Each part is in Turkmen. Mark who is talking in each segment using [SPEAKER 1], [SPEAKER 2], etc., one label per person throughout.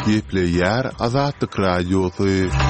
[SPEAKER 1] Gepleyer Azatlyk Radiosu.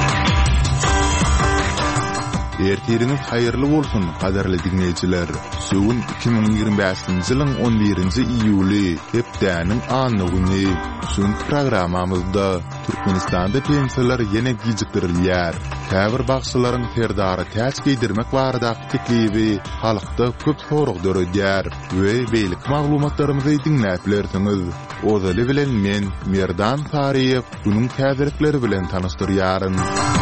[SPEAKER 1] Ertiriniz hayırlı bolsun, qadarly dinleyijiler. Söwün 2025-nji ýylyň 11-nji iýuly, hepdäniň anly güni. Şun programamyzda Türkmenistanda pensiýalar ýene gijikdirilýär. Käbir bagşylaryň terdary täç giydirmek barada teklibi halykda köp sorag döredýär we beýlik maglumatlarymyzy dinläp bilersiňiz. Ozaly bilen men Merdan Tariýew bunyň täzirikleri bilen tanystyryaryn.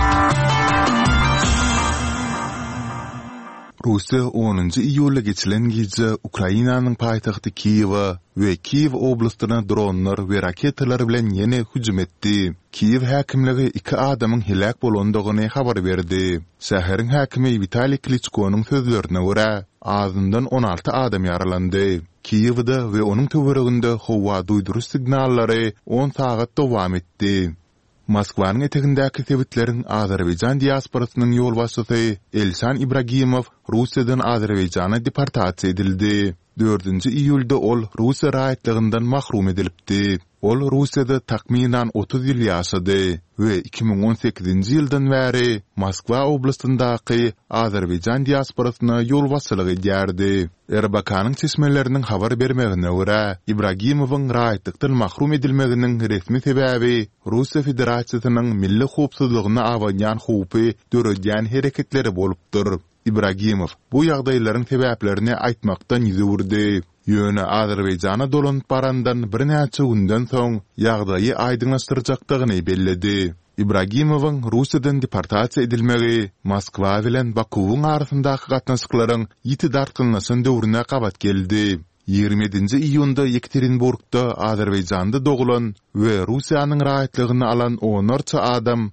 [SPEAKER 1] Russiya 10-njy iýulda geçilen gece Ukrainanyň paýtagty Kiýewa we Kiýew oblastyna dronlar we raketalar bilen ýene hüjüm etdi. Kiýew häkimligi 2 adamyň helak bolandygyny habar berdi. Şäheriň häkimi Vitaliy Klitschko'nyň sözlerine görä, azyndan 16 adam ýaralandy. Kiýewde we onuň töwereginde howa duýduruş signallary 10 sagat dowam etdi. Moskwanyň etegindäki sebitleriň Azerbaýjan diasporasynyň ýol başçysy Elşan Ibragimow Russiýadan Azerbaýjana deportasiýa edildi. 4-nji iýulda ol Russiýa raýatlygyndan mahrum edilipdi. Ol Russiýada takminan 30 ýyl ýaşady we 2018-nji ýyldan bäri Moskwa oblastyndaky Azerbaýjan diasporasyna ýol başçylyk edýärdi. Erbakanyň çeşmeleriniň habar bermegine görä, Ibragimowyň raýatlykdan mahrum edilmeginiň resmi sebäbi Russiýa Federasiýasynyň milli howpsuzlygyna awaýan howpy döredýän hereketleri bolupdyr. Ibragimow bu ýagdaýlaryň sebäplerini aýtmakdan ýüzürdi. Ýöne Azerbaýjana dolanyp barandan bir näçe günden soň ýagdaýy aýdynlaşdyrjakdygyny belledi. Ibragimowyň Russiýadan deportasiýa edilmegi Moskwa bilen Bakuwyň arasyndaky gatnaşyklaryň ýiti dartgynlaşan döwrüne gabat geldi. 27-nji iýunda Yekaterinburgda Azerbaýjanda dogulan we Russiýanyň raýatlygyny alan 10 adam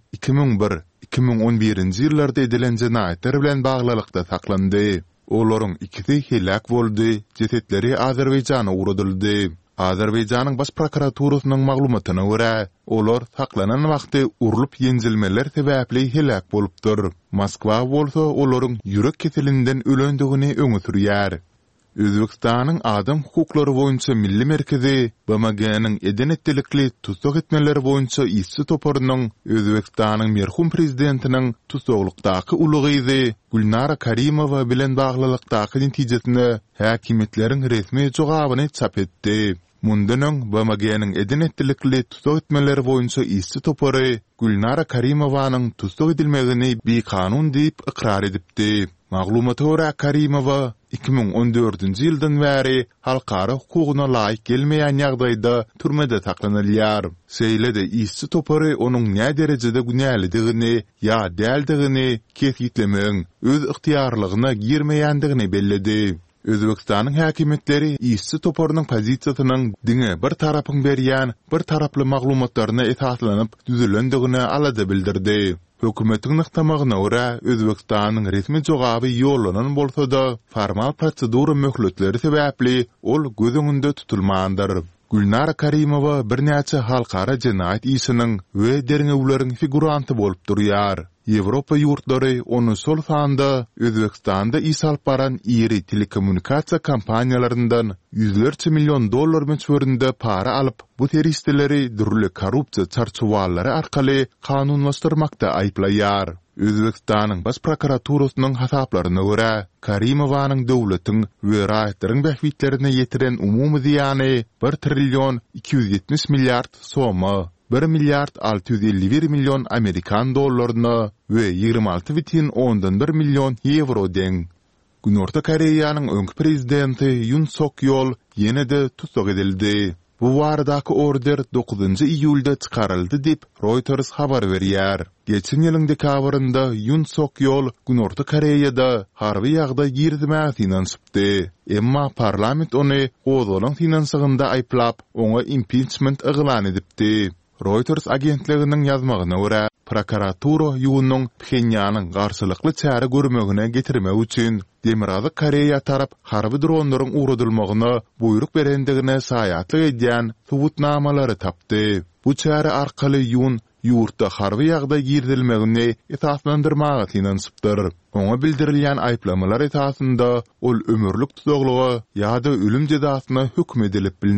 [SPEAKER 1] 2001-2011-nji ýyllarda edilen jenaýetler bilen baglylykda saklandy. Olaryň ikisi helak boldy, jesetleri Azerbaýjana uradyldy. Azerbaýjanyň baş prokuraturasynyň maglumatyna görä, olar saklanan wagty urulyp ýenjilmeler sebäpli helak bolupdyr. Moskwa bolsa olaryň ýürek keselinden ölendigini öňe sürýär. Özbekistanyň adam hukuklary boýunça milli merkezi BMG-nyň edenetlikli tutsuk etmeleri boýunça ýyşy toparynyň Özbekistanyň merhum prezidentiniň tutsuklykdaky ulygy Gulnara Karimowa bilen baglylykdaky netijesinde häkimetleriň resmi jogabyny çap etdi. Mundan BMG-nyň edenetlikli tutsuk etmeleri boýunça ýyşy topary Gulnara Karimowanyň tutsuk edilmegini bir kanun diýip ikrar edipdi. Maglumata görä Karimowa 2014-nji ýyldan bäri halkara hukugyna laýyk gelmeýän ýagdaýda türmede saklanylýar. Seýlede ýyşy topary onuň näme derejede günälidigini ýa däldigini kesgitlemeň öz ixtiýarlygyna girmeýändigini belledi. Özbekistanyň häkimetleri ýyşy toparynyň pozisiýasynyň diňe bir tarapyň berýän, bir taraply maglumatlaryna esaslanyp düzülendigini alada bildirdi. Hökümetiň nyktamagyna görä Özbekistanyň resmi jogaby ýollanan bolsa-da formal prosedura möhletleri sebäpli ol göz öňünde tutulmandyr. Gulnara Karimowa bir näçe halkara jenaýat işiniň we derňewleriň figuranty bolup durýar. Ýewropa ýurtlary onu sol sanda Özbekistanda iş alyp baran iri telekommunikasiýa kampaniýalaryndan $100 milyon möçberinde para alyp bu teristleri dürli korrupsiýa çarçowalary arkaly kanunlaşdyrmakda aýplaýar. Özbekistanyň baş prokuraturasynyň hasaplaryna görä, Karimowanyň döwletiň we raýatlaryň bähwitlerine ýetiren umumy ziýany 1 trillion 270 milyard soma, 1 milyard 651 milyon Amerikan dollaryna we 26,1 milyon euro deň. Günorta Koreýanyň öňki prezidenti Yoon Suk-yeol ýene-de tutsuk edildi. Bu waradaky order 9-njy iýulda çykaryldy diýip Reuters habar berýär. Geçen ýylyň dekabrynda Yoon Suk-yeol Günorta Koreýada harby ýagdaý girdimäge finansypdy. Emma parlament ony ozalaryň finansygynda aýplap, oňa impeachment eglan edipdi. Reuters agentliginiň ýazmagyna görä, prokuratura ýunyň Pxenyanyň garşylykly çäre görmegine getirmek üçin Demirazy Koreýa tarap harby dronlaryň uradylmagyna buyruk berendigine saýatlyk edýän subutnamalary tapdy. Bu çäre arkaly ýurtda harby ýagdaý girdilmegini esaslandyrmaga finansypdyr. Oňa bildirilýän aýplamalar esasında ol ömürlük tutukluga ýa-da ölüm jazasyna hükm edilip